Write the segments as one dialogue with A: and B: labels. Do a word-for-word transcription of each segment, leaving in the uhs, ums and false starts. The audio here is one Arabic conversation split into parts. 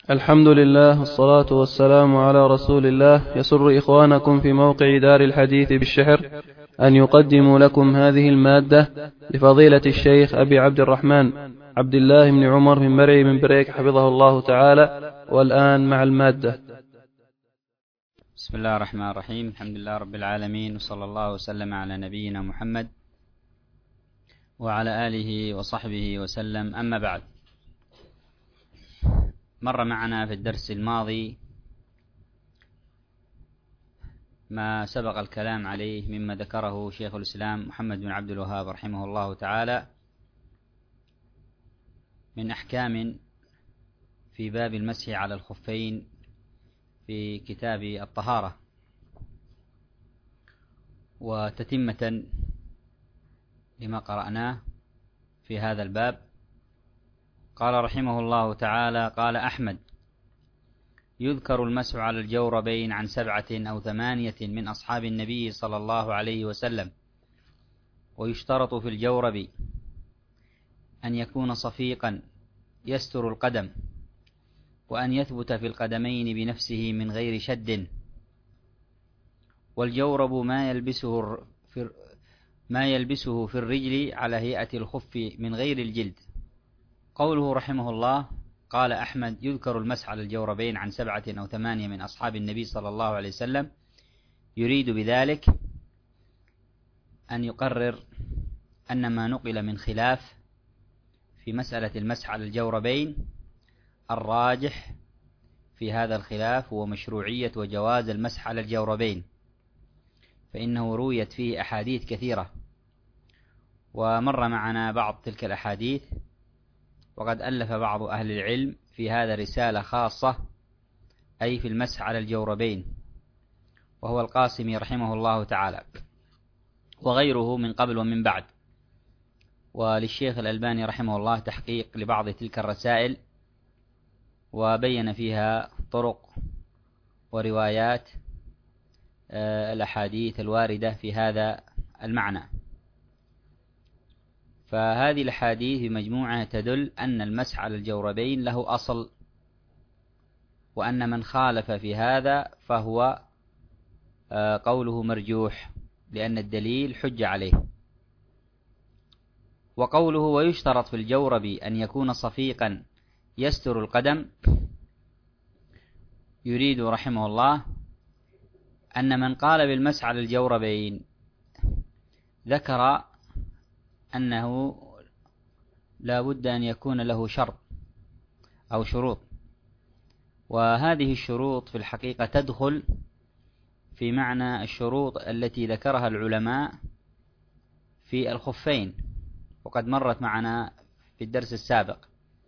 A: الحمد لله والصلاة والسلام على رسول الله. يسر إخوانكم في موقع دار الحديث بالشحر أن يقدموا لكم هذه المادة لفضيلة الشيخ أبي عبد الرحمن عبد الله بن عمر من مرعي من بريك حفظه الله تعالى. والآن مع المادة.
B: بسم الله الرحمن الرحيم. الحمد لله رب العالمين، وصلى الله وسلم على نبينا محمد وعلى آله وصحبه وسلم. أما بعد، مر معنا في الدرس الماضي ما سبق الكلام عليه مما ذكره شيخ الإسلام محمد بن عبد الوهاب رحمه الله تعالى من أحكام في باب المسح على الخفين في كتاب الطهارة. وتتمة لما قرأناه في هذا الباب، قال رحمه الله تعالى: قال أحمد: يذكر المسح على الجوربين عن سبعة أو ثمانية من أصحاب النبي صلى الله عليه وسلم، ويشترط في الجورب أن يكون صفيقا يستر القدم، وأن يثبت في القدمين بنفسه من غير شد. والجورب ما يلبسه في ما يلبسه في الرجل على هيئة الخف من غير الجلد. قوله رحمه الله: قال أحمد: يذكر المسح على الجوربين عن سبعة أو ثمانية من أصحاب النبي صلى الله عليه وسلم، يريد بذلك أن يقرر أن ما نقل من خلاف في مسألة المسح على الجوربين الراجح في هذا الخلاف هو مشروعية وجواز المسح على الجوربين، فإنه رويت فيه أحاديث كثيرة، ومر معنا بعض تلك الأحاديث. وقد ألف بعض أهل العلم في هذا رسالة خاصة، أي في المسح على الجوربين، وهو القاسمي رحمه الله تعالى، وغيره من قبل ومن بعد. وللشيخ الألباني رحمه الله تحقيق لبعض تلك الرسائل، وبين فيها طرق وروايات الأحاديث الواردة في هذا المعنى. فهذه الأحاديث بمجموعة تدل أن المسح على الجوربين له أصل، وأن من خالف في هذا فهو قوله مرجوح، لأن الدليل حج عليه. وقوله: ويشترط في الجورب أن يكون صفيقا يستر القدم، يريد رحمه الله أن من قال بالمسح على الجوربين ذكر أنه لا بد أن يكون له شرط أو شروط، وهذه الشروط في الحقيقة تدخل في معنى الشروط التي ذكرها العلماء في الخفين، وقد مرت معنا في الدرس السابق.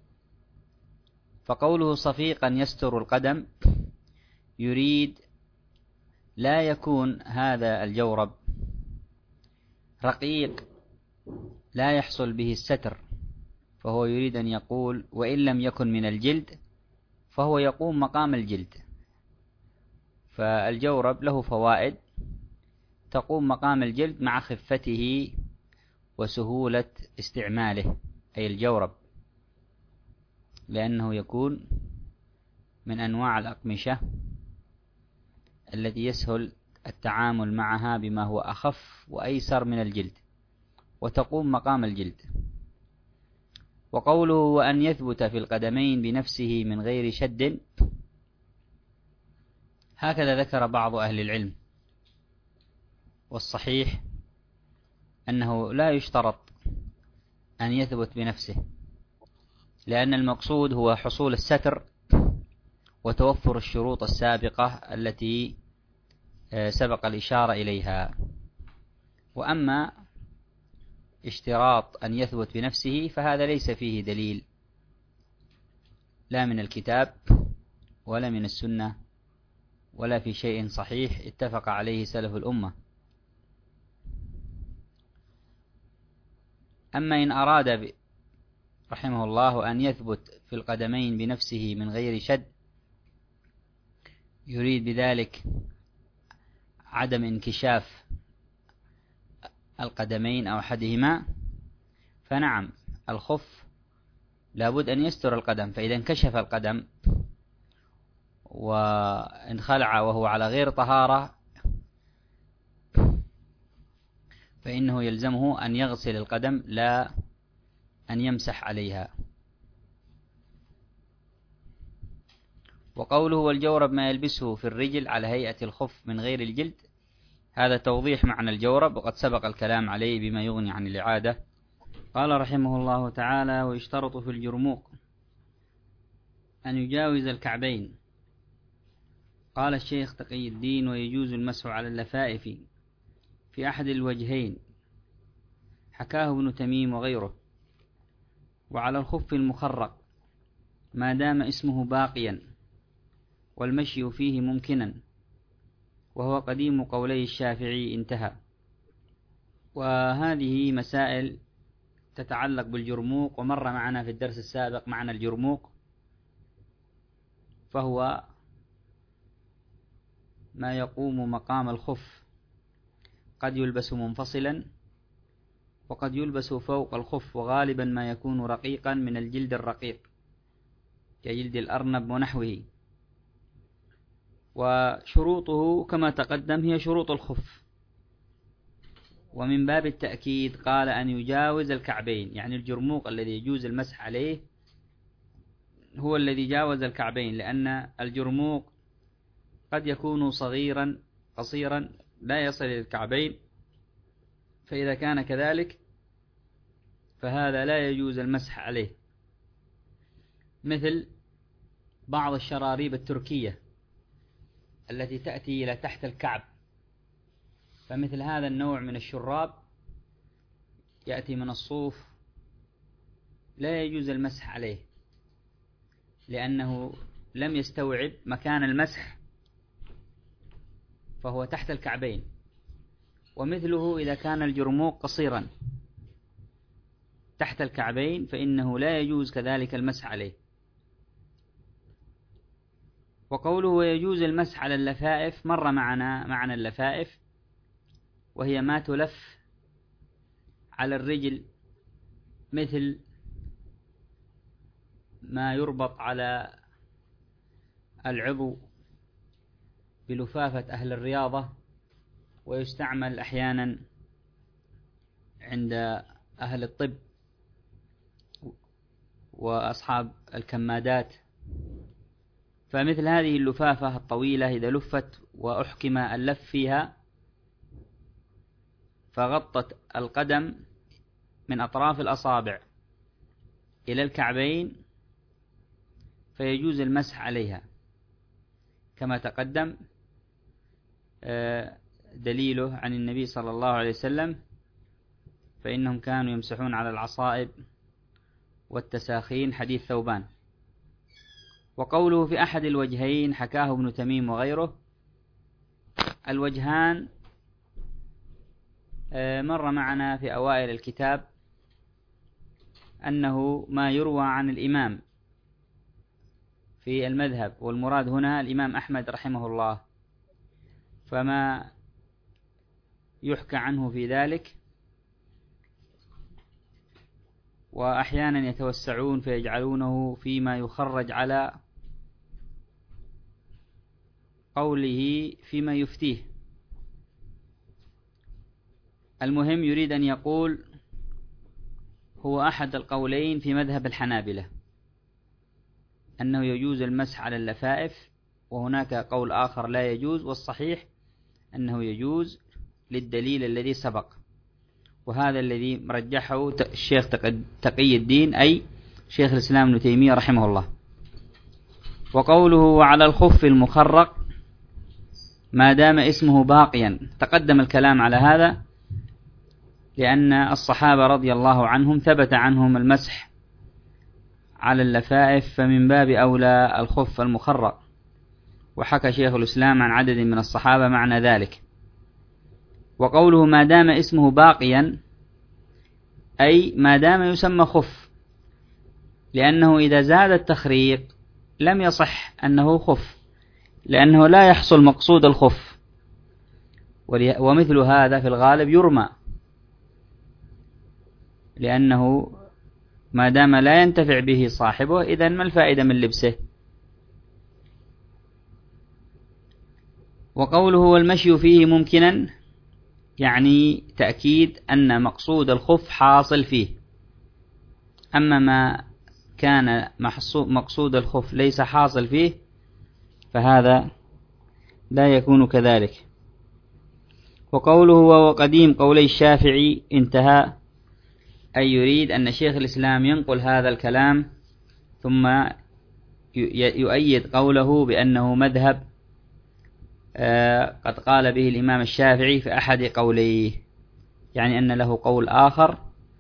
B: فقوله صفيقا يستر القدم يريد لا يكون هذا الجورب رقيق لا يحصل به الستر، فهو يريد أن يقول وإن لم يكن من الجلد فهو يقوم مقام الجلد. فالجورب له فوائد تقوم مقام الجلد مع خفته وسهولة استعماله، أي الجورب، لأنه يكون من أنواع الأقمشة التي يسهل التعامل معها بما هو أخف وأيسر من الجلد، وتقوم مقام الجلد. وقوله: وأن يثبت في القدمين بنفسه من غير شد، هكذا ذكر بعض أهل العلم، والصحيح أنه لا يشترط أن يثبت بنفسه، لأن المقصود هو حصول الستر وتوفر الشروط السابقة التي سبق الإشارة إليها. وأما اشتراط أن يثبت بنفسه فهذا ليس فيه دليل لا من الكتاب ولا من السنة ولا في شيء صحيح اتفق عليه سلف الأمة. أما إن أراد رحمه الله أن يثبت في القدمين بنفسه من غير شد، يريد بذلك عدم انكشاف القدمين أو أحدهما، فنعم الخف لابد أن يستر القدم، فإذا انكشف القدم وإن خلع وهو على غير طهارة فإنه يلزمه أن يغسل القدم لا أن يمسح عليها. وقوله والجورب ما يلبسه في الرجل على هيئة الخف من غير الجلد، هذا توضيح معنى الجورب، وقد سبق الكلام عليه بما يغني عن الإعادة. قال رحمه الله تعالى: ويشترط في الجرموق أن يجاوز الكعبين. قال الشيخ تقي الدين: ويجوز المسح على اللفائف في أحد الوجهين، حكاه ابن تميم وغيره، وعلى الخف المخرق ما دام اسمه باقيا والمشي فيه ممكنا، وهو قديم قولي الشافعي. انتهى. وهذه مسائل تتعلق بالجرموق، ومر معنا في الدرس السابق معنى الجرموق، فهو ما يقوم مقام الخف، قد يلبس منفصلا وقد يلبس فوق الخف، وغالبا ما يكون رقيقا من الجلد الرقيق كجلد الأرنب ونحوه. وشروطه كما تقدم هي شروط الخف، ومن باب التأكيد قال أن يجاوز الكعبين، يعني الجرموق الذي يجوز المسح عليه هو الذي جاوز الكعبين، لأن الجرموق قد يكون صغيرا قصيرا لا يصل إلى الكعبين، فإذا كان كذلك فهذا لا يجوز المسح عليه، مثل بعض الشراريب التركية التي تأتي إلى تحت الكعب، فمثل هذا النوع من الشراب يأتي من الصوف لا يجوز المسح عليه، لأنه لم يستوعب مكان المسح فهو تحت الكعبين. ومثله إذا كان الجرموق قصيرا تحت الكعبين فإنه لا يجوز كذلك المسح عليه. وقوله ويجوز المسح على اللفائف، مر معنا معنى اللفائف، وهي ما تلف على الرجل، مثل ما يربط على العضو بلفافة أهل الرياضة، ويستعمل أحيانا عند أهل الطب وأصحاب الكمادات. فمثل هذه اللفافة الطويلة إذا لفت وأحكم اللف فيها فغطت القدم من أطراف الأصابع إلى الكعبين فيجوز المسح عليها، كما تقدم دليله عن النبي صلى الله عليه وسلم، فإنهم كانوا يمسحون على العصائب والتساخين، حديث ثوبان. وقوله في أحد الوجهين حكاه ابن تميم وغيره، الوجهان مر معنا في أوائل الكتاب أنه ما يروى عن الإمام في المذهب، والمراد هنا الإمام أحمد رحمه الله، فما يحكى عنه في ذلك. وأحيانا يتوسعون فيجعلونه فيما يخرج على قوله فيما يفتيه. المهم يريد أن يقول هو أحد القولين في مذهب الحنابلة أنه يجوز المسح على اللفائف، وهناك قول آخر لا يجوز، والصحيح أنه يجوز للدليل الذي سبق، وهذا الذي مرجحه الشيخ تقي الدين أي شيخ الإسلام ابن تيمية رحمه الله. وقوله وعلى الخف المخرق ما دام اسمه باقيا، تقدم الكلام على هذا لأن الصحابة رضي الله عنهم ثبت عنهم المسح على اللفائف، فمن باب أولى الخف المخرق، وحكى شيخ الإسلام عن عدد من الصحابة معنى ذلك. وقوله ما دام اسمه باقيا أي ما دام يسمى خف، لأنه إذا زاد التخريق لم يصح أنه خف، لأنه لا يحصل مقصود الخف، ومثل هذا في الغالب يرمى، لأنه ما دام لا ينتفع به صاحبه إذن ما الفائدة من لبسه. وقوله والمشي فيه ممكنا يعني تأكيد أن مقصود الخف حاصل فيه، أما ما كان مقصود الخف ليس حاصل فيه فهذا لا يكون كذلك. وقوله وهو قديم قولي الشافعي انتهى، أي يريد أن شيخ الإسلام ينقل هذا الكلام ثم يؤيد قوله بأنه مذهب قد قال به الإمام الشافعي في أحد قوليه، يعني أن له قول آخر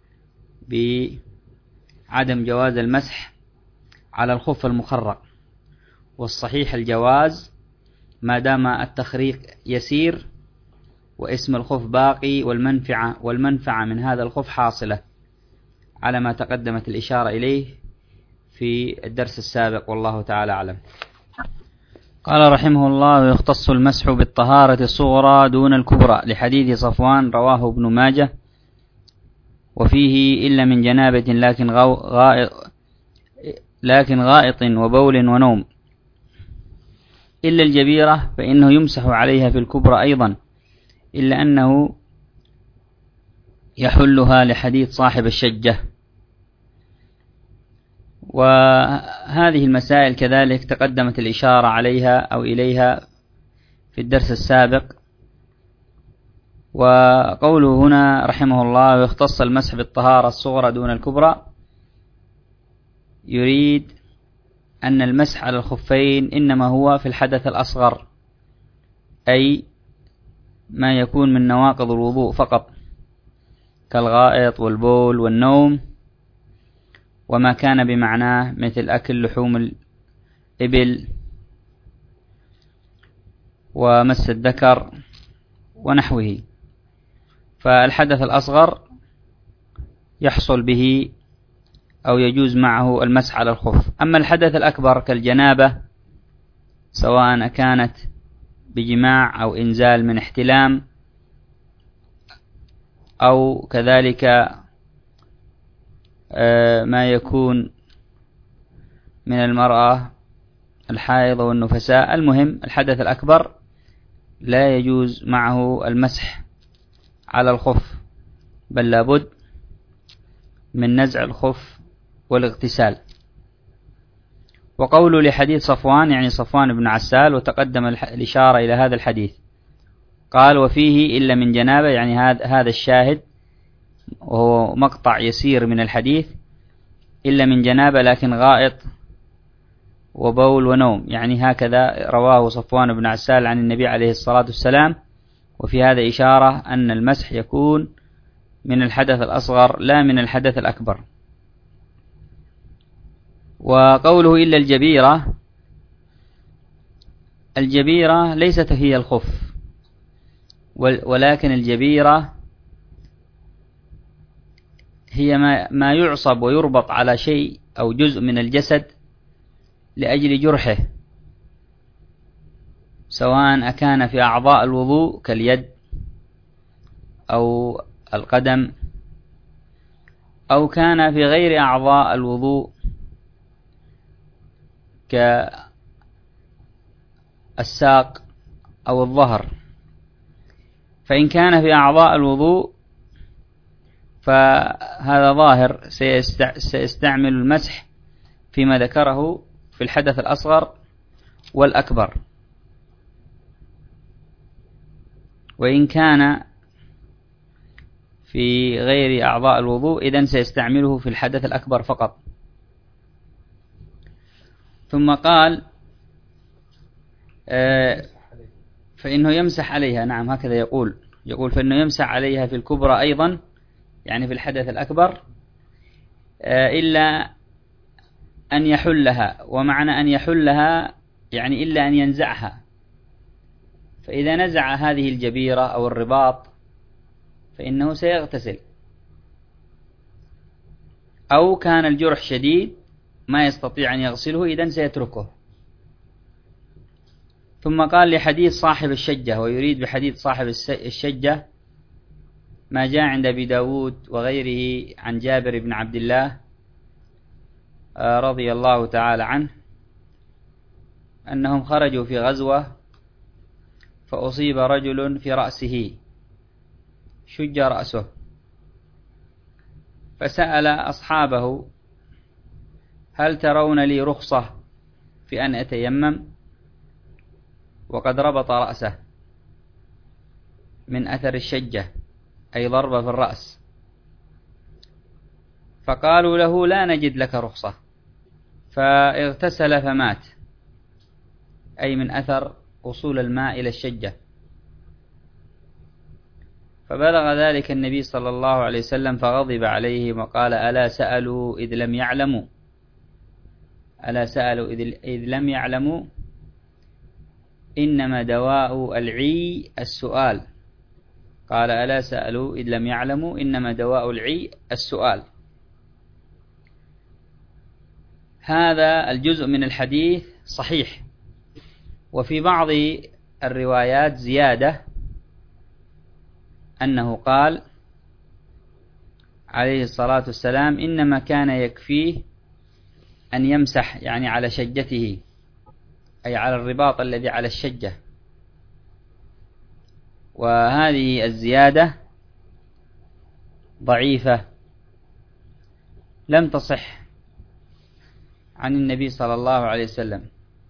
B: بعدم جواز المسح على الخف المخرق، والصحيح الجواز ما دام التخريق يسير واسم الخف باقي والمنفعة والمنفعة من هذا الخف حاصلة، على ما تقدمت الإشارة إليه في الدرس السابق، والله تعالى أعلم. قال رحمه الله: يختص المسح بالطهارة الصغرى دون الكبرى، لحديث صفوان رواه ابن ماجه، وفيه إلا من جنابة لكن غائط, لكن غائط وبول ونوم، إلا الجبيرة فإنه يمسح عليها في الكبرى أيضا، إلا أنه يحلها لحديث صاحب الشجة. وهذه المسائل كذلك تقدمت الإشارة عليها أو إليها في الدرس السابق. وقوله هنا رحمه الله: يختص المسح بالطهارة الصغرى دون الكبرى، يريد أن المسح على الخفين إنما هو في الحدث الأصغر، أي ما يكون من نواقض الوضوء فقط، كالغائط والبول والنوم، وما كان بمعناه مثل أكل لحوم الإبل ومس الذكر ونحوه، فالحدث الأصغر يحصل به أو يجوز معه المسح على الخف. أما الحدث الأكبر كالجنابة، سواء كانت بجماع أو إنزال من احتلام، أو كذلك ما يكون من المرأة الحائض والنفساء، المهم الحدث الأكبر لا يجوز معه المسح على الخف، بل لابد من نزع الخف والاغتسال. وقوله لحديث صفوان يعني صفوان بن عسال، وتقدم الإشارة إلى هذا الحديث. قال وفيه إلا من جنابة، يعني هذا الشاهد وهو مقطع يسير من الحديث، إلا من جنابة لكن غائط وبول ونوم، يعني هكذا رواه صفوان بن عسال عن النبي عليه الصلاة والسلام. وفي هذا إشارة أن المسح يكون من الحدث الأصغر لا من الحدث الأكبر. وقوله إلا الجبيرة، الجبيرة ليست هي الخف، ولكن الجبيرة هي ما يعصب ويربط على شيء أو جزء من الجسد لأجل جرحه، سواء أكان في أعضاء الوضوء كاليد أو القدم، أو كان في غير أعضاء الوضوء كالساق أو الظهر. فإن كان في أعضاء الوضوء فهذا ظاهر سيستعمل المسح فيما ذكره في الحدث الأصغر والأكبر، وإن كان في غير أعضاء الوضوء إذن سيستعمله في الحدث الأكبر فقط. ثم قال آه فإنه يمسح عليها، نعم هكذا يقول يقول فإنه يمسح عليها في الكبرى أيضا، يعني في الحدث الأكبر، آه إلا أن يحلها. ومعنى أن يحلها يعني إلا أن ينزعها، فإذا نزع هذه الجبيرة أو الرباط فإنه سيغتسل، أو كان الجرح شديد ما يستطيع أن يغسله إذن سيتركه. ثم قال لحديث صاحب الشجة، ويريد بحديث صاحب الشجة ما جاء عند أبي داود وغيره عن جابر بن عبد الله رضي الله تعالى عنه أنهم خرجوا في غزوة فأصيب رجل في رأسه، شج رأسه، فسأل أصحابه: هل ترون لي رخصة في أن أتيمم؟ وقد ربط رأسه من أثر الشجة، أي ضربة في الرأس. فقالوا له: لا نجد لك رخصة. فاغتسل فمات، أي من أثر وصول الماء إلى الشجة. فبلغ ذلك النبي صلى الله عليه وسلم فغضب عليهم وقال: ألا سألوا إذ لم يعلموا ألا سألوا إذ لم يعلموا إنما دواء العي السؤال. قال: ألا سألوا إذ لم يعلموا إنما دواء العي السؤال. هذا الجزء من الحديث صحيح، وفي بعض الروايات زيادة أنه قال عليه الصلاة والسلام: إنما كان يكفيه أن يمسح، يعني على شجته، أي على الرباط الذي على الشجة. وهذه الزيادة ضعيفة لم تصح عن النبي صلى الله عليه وسلم،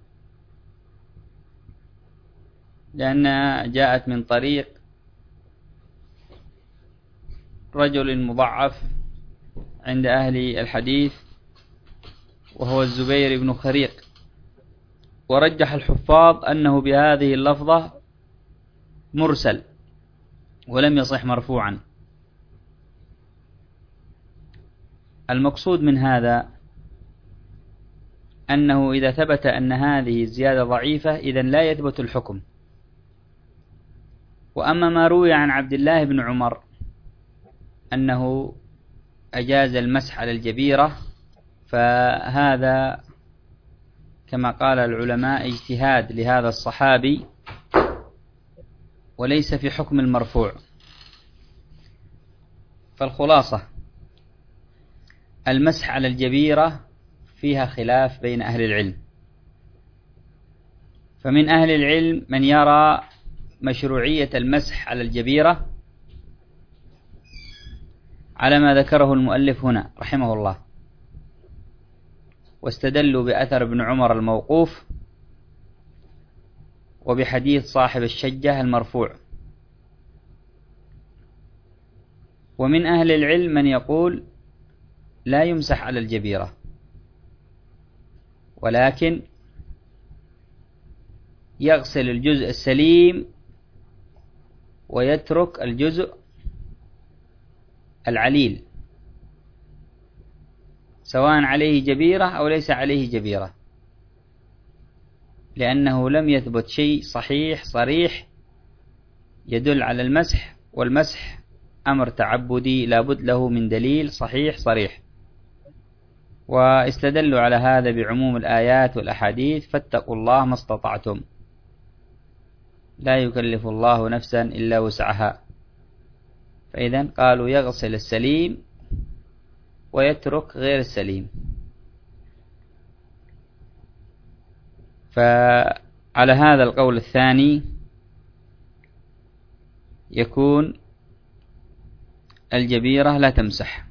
B: لأنها جاءت من طريق رجل مضعف عند أهل الحديث وهو الزبير بن خريق. ورجح الحفاظ أنه بهذه اللفظة مرسل ولم يصح مرفوعا. المقصود من هذا أنه إذا ثبت أن هذه الزيادة ضعيفة إذن لا يثبت الحكم. وأما ما روي عن عبد الله بن عمر أنه أجاز المسح على الجبيرة، فهذا كما قال العلماء اجتهاد لهذا الصحابي وليس في حكم المرفوع. فالخلاصة: المسح على الجبيرة فيها خلاف بين أهل العلم، فمن أهل العلم من يرى مشروعية المسح على الجبيرة على ما ذكره المؤلف هنا رحمه الله، واستدلوا بأثر ابن عمر الموقوف وبحديث صاحب الشجة المرفوع. ومن أهل العلم من يقول لا يمسح على الجبيرة، ولكن يغسل الجزء السليم ويترك الجزء العليل، سواء عليه جبيرة أو ليس عليه جبيرة، لأنه لم يثبت شيء صحيح صريح يدل على المسح، والمسح أمر تعبدي لا بد له من دليل صحيح صريح. واستدلوا على هذا بعموم الآيات والأحاديث: فاتقوا الله ما استطعتم، لا يكلف الله نفسا إلا وسعها. فإذا قالوا يغسل السليم ويترك غير السليم. فعلى هذا القول الثاني يكون الجبيرة لا تمسح،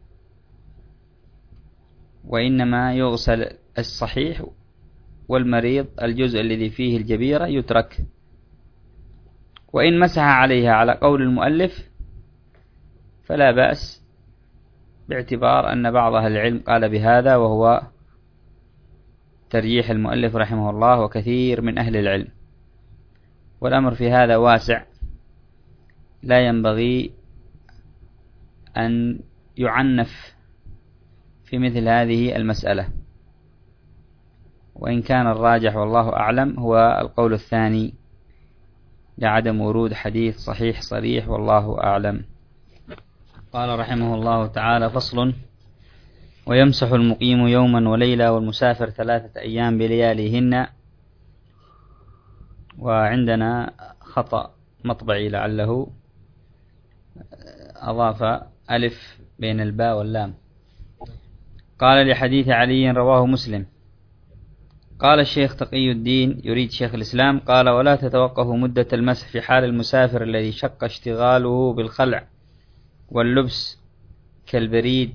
B: وإنما يغسل الصحيح، والمريض الجزء الذي فيه الجبيرة يترك. وإن مسح عليها على قول المؤلف فلا بأس، باعتبار أن بعض أهل العلم قال بهذا، وهو ترجيح المؤلف رحمه الله وكثير من أهل العلم. والأمر في هذا واسع، لا ينبغي أن يعنف في مثل هذه المسألة. وإن كان الراجح والله أعلم هو القول الثاني لعدم ورود حديث صحيح صريح، والله أعلم. قال رحمه الله تعالى: فصل: ويمسح المقيم يوما وليلة والمسافر ثلاثة أيام بلياليهن. وعندنا خطأ مطبعي لعله أضاف ألف بين الباء واللام. قال: لحديث علي رواه مسلم قال الشيخ تقي الدين يريد شيخ الإسلام قال: ولا تتوقف مدة المسح في حال المسافر الذي شق اشتغاله بالخلع واللبس كالبريد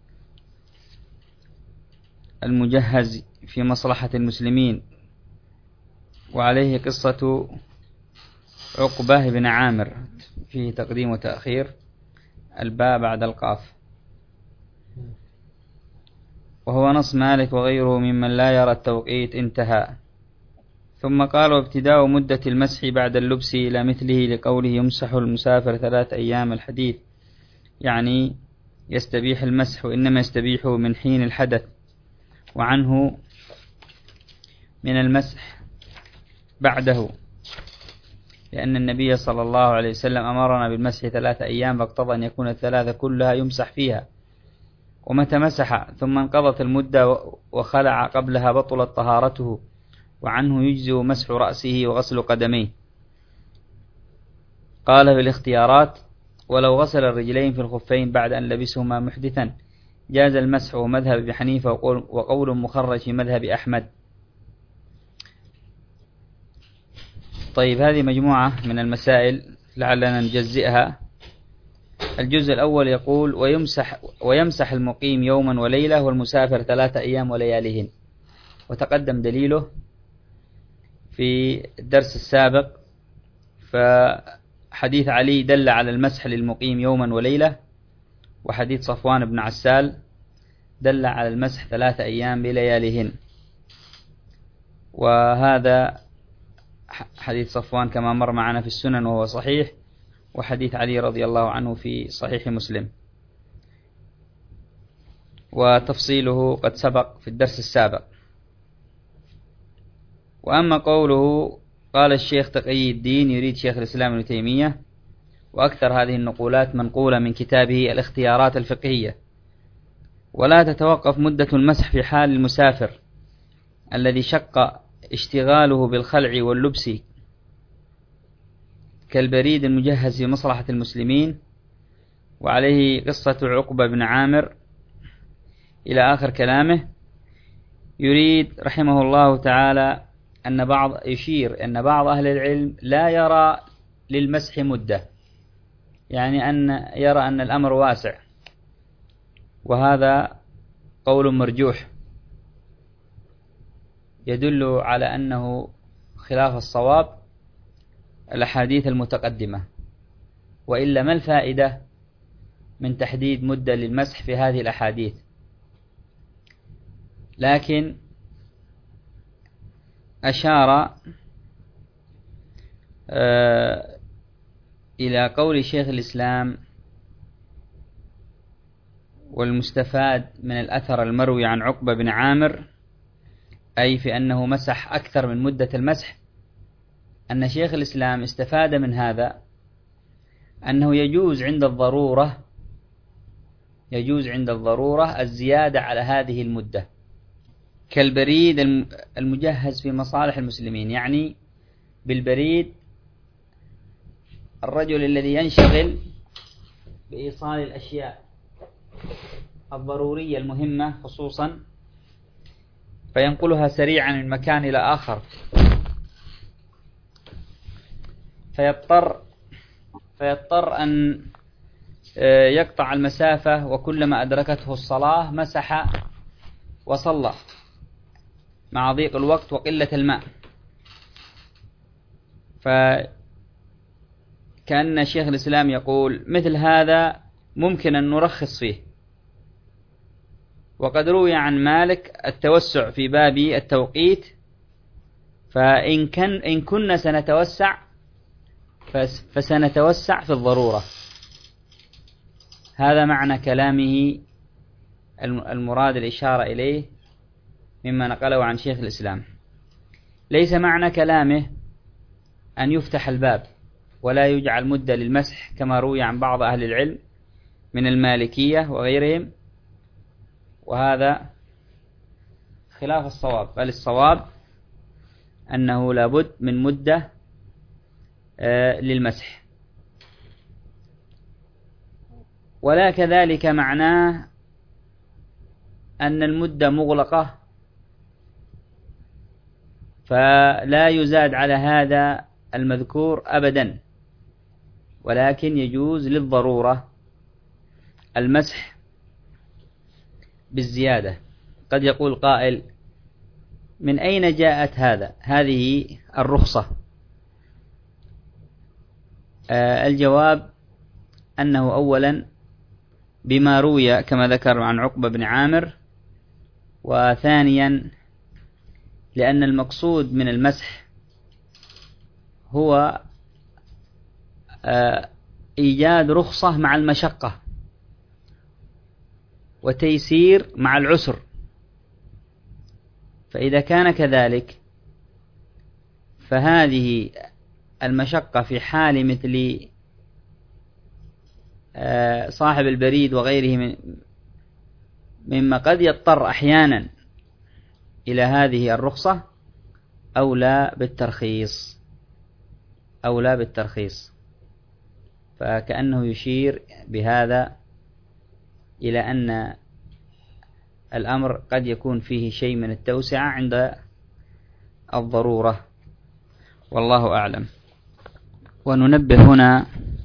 B: المجهز في مصلحة المسلمين. وعليه قصة عقبة بن عامر، فيه تقديم وتأخير، الباء بعد القاف. وهو نص مالك وغيره ممن لا يرى التوقيت. انتهى. ثم قال: وابتداء مدة المسح بعد اللبس إلى مثله لقوله يمسح المسافر ثلاث أيام الحديث، يعني يستبيح المسح، وإنما يستبيحه من حين الحدث، وعنه من المسح بعده، لأن النبي صلى الله عليه وسلم أمرنا بالمسح ثلاث أيام، فاقتضى أن يكون الثلاثة كلها يمسح فيها. ومتى مسح ثم انقضت المدة وخلع قبلها بطلت طهارته، وعنه يجزئ مسح رأسه وغسل قدميه. قال في الاختيارات: ولو غسل الرجلين في الخفين بعد أن لبسهما محدثا جاز المسح، ومذهب أبي حنيفة وقول مخرج في مذهب أحمد. طيب، هذه مجموعة من المسائل لعلنا نجزئها. الجزء الأول يقول: ويمسح, ويمسح المقيم يوما وليلة والمسافر ثلاثة أيام ولياليهن. وتقدم دليله في الدرس السابق، فحديث علي دل على المسح للمقيم يوما وليلة، وحديث صفوان بن عسال دل على المسح ثلاثة أيام بلياليهن. وهذا حديث صفوان كما مر معنا في السنن وهو صحيح، وحديث علي رضي الله عنه في صحيح مسلم، وتفصيله قد سبق في الدرس السابق. وأما قوله قال الشيخ تقي الدين يريد شيخ الإسلام ابن تيمية، وأكثر هذه النقولات منقولة من كتابه الاختيارات الفقهية. ولا تتوقف مدة المسح في حال المسافر الذي شق اشتغاله بالخلع واللبس كالبريد المجهز في مصلحة المسلمين. وعليه قصة عقبة بن عامر إلى آخر كلامه. يريد رحمه الله تعالى أن بعض يشير أن بعض أهل العلم لا يرى للمسح مدة، يعني أن يرى أن الأمر واسع، وهذا قول مرجوح يدل على أنه خلاف الصواب الأحاديث المتقدمة. وإلا ما الفائدة من تحديد مدة للمسح في هذه الأحاديث؟ لكن أشار إلى قول شيخ الإسلام: والمستفاد من الأثر المروي عن عقبة بن عامر، أي في أنه مسح أكثر من مدة المسح، أن شيخ الإسلام استفاد من هذا أنه يجوز عند الضرورة يجوز عند الضرورة الزيادة على هذه المدة، كالبريد المجهز في مصالح المسلمين. يعني بالبريد الرجل الذي ينشغل بإيصال الأشياء الضرورية المهمة خصوصا، فينقلها سريعا من مكان إلى آخر، فيضطر فيضطر أن يقطع المسافة، وكلما أدركته الصلاة مسح وصلى مع ضيق الوقت وقلة الماء. فكأن شيخ الإسلام يقول مثل هذا ممكن أن نرخص فيه. وقد روي عن مالك التوسع في باب التوقيت، فإن كن إن كنا سنتوسع فسنتوسع في الضرورة. هذا معنى كلامه المراد الإشارة إليه مما نقله عن شيخ الإسلام. ليس معنى كلامه أن يفتح الباب ولا يجعل مدة للمسح كما روي عن بعض أهل العلم من المالكية وغيرهم، وهذا خلاف الصواب، بل الصواب أنه لابد من مدة للمسح. ولا كذلك معناه أن المدة مغلقة فلا يزاد على هذا المذكور أبدا، ولكن يجوز للضرورة المسح بالزيادة. قد يقول قائل: من أين جاءت هذا هذه الرخصة؟ آه الجواب أنه أولا بما روي كما ذكر عن عقبة بن عامر، وثانيا لأن المقصود من المسح هو آه إيجاد رخصة مع المشقة وتيسير مع العسر. فإذا كان كذلك فهذه المشقة في حال مثل صاحب البريد وغيره من مما قد يضطر أحيانا إلى هذه الرخصة أولى بالترخيص أولى بالترخيص فكأنه يشير بهذا إلى أن الأمر قد يكون فيه شيء من التوسعة عند الضرورة، والله أعلم. وننبه هنا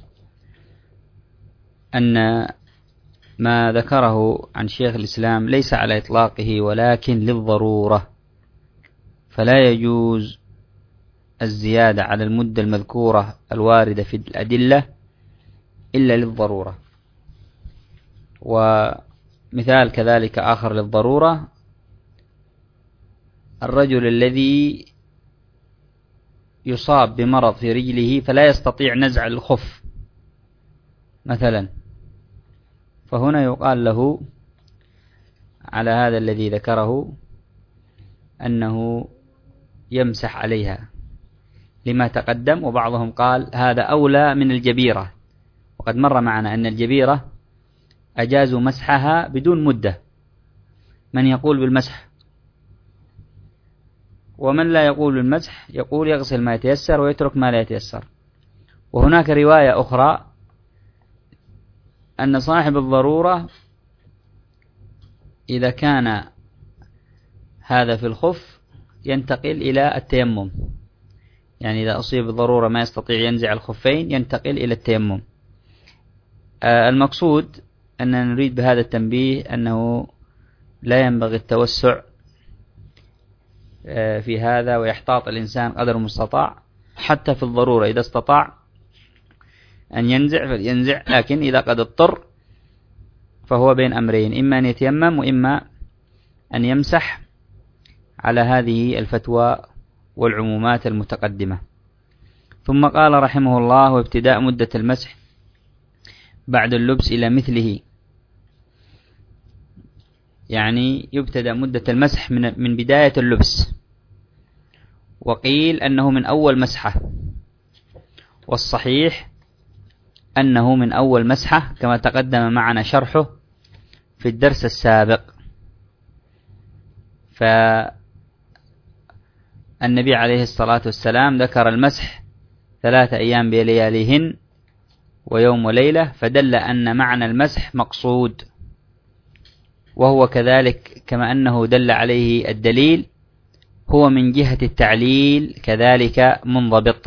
B: أن ما ذكره عن شيخ الإسلام ليس على إطلاقه ولكن للضرورة، فلا يجوز الزيادة على المدة المذكورة الواردة في الأدلة إلا للضرورة. ومثال كذلك آخر للضرورة: الرجل الذي يصاب بمرض في رجله فلا يستطيع نزع الخف مثلا، فهنا يقال له على هذا الذي ذكره أنه يمسح عليها لما تقدم. وبعضهم قال هذا أولى من الجبيرة، وقد مر معنا أن الجبيرة أجازوا مسحها بدون مدة، من يقول بالمسح، ومن لا يقول بالمسح يقول يغسل ما يتيسر ويترك ما لا يتيسر. وهناك رواية أخرى أن صاحب الضرورة إذا كان هذا في الخف ينتقل إلى التيمم، يعني إذا أصيب بالضرورة ما يستطيع ينزع الخفين ينتقل إلى التيمم. المقصود أننا نريد بهذا التنبيه أنه لا ينبغي التوسع في هذا، ويحتاط الإنسان قدر المستطاع حتى في الضرورة. إذا استطاع أن ينزع فلينزع، لكن إذا قد اضطر فهو بين أمرين: إما أن يتيمم وإما أن يمسح على هذه الفتوى والعمومات المتقدمة. ثم قال رحمه الله: وابتداء مدة المسح بعد اللبس إلى مثله، يعني يبتدأ مدة المسح من من بداية اللبس. وقيل أنه من أول مسحة، والصحيح أنه من أول مسحة كما تقدم معنا شرحه في الدرس السابق. فالنبي عليه الصلاة والسلام ذكر المسح ثلاثة أيام بلياليهن ويوم وليلة، فدل أن معنى المسح مقصود، وهو كذلك كما أنه دل عليه الدليل هو من جهة التعليل كذلك منضبط.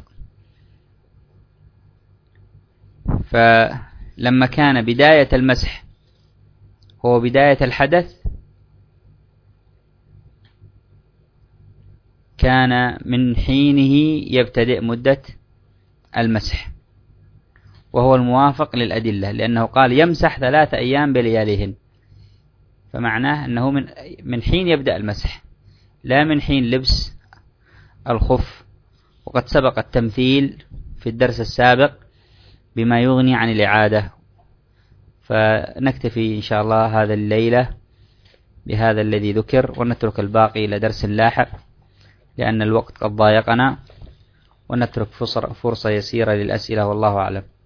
B: فلما كان بداية المسح هو بداية الحدث كان من حينه يبتدئ مدة المسح، وهو الموافق للأدلة، لأنه قال يمسح ثلاثة أيام بلياليهن، فمعناه أنه من من حين يبدأ المسح لا من حين لبس الخف. وقد سبق التمثيل في الدرس السابق بما يغني عن الإعادة، فنكتفي إن شاء الله هذا الليلة بهذا الذي ذكر، ونترك الباقي إلى درس لاحق لأن الوقت قد ضايقنا، ونترك فرصة يسيرة للأسئلة، والله أعلم.